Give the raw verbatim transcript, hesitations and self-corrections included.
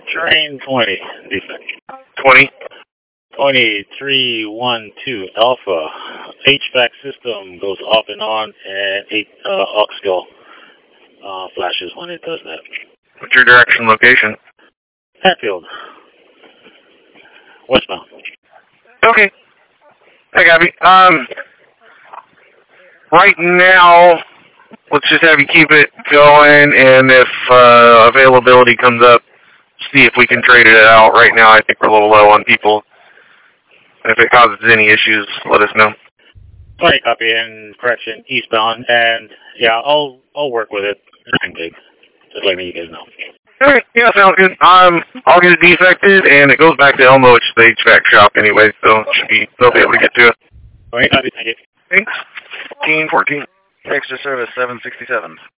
Train twenty, defect. twenty. twenty-three one two Alpha. H V A C system goes off and on, and eight uh, aux skill uh, flashes when it does that. What's your direction location? Hatfield. Westbound. Okay. I got you. Um, right now, let's just have you keep it going, and if uh, availability comes up, see if we can trade it out. Right now, I think we're a little low on people. If it causes any issues, let us know. All right, copy, and correction, eastbound, and yeah, I'll I'll work with it. Nothing big. Just let me you guys know. All right, yeah, sounds good. Um, I'll get it defected, and it goes back to Elmo, which is the H V A C shop anyway, so it should be, they'll be able to get to it. All right, copy, thank you. Thanks. fourteen fourteen. Extra service seven sixty-seven.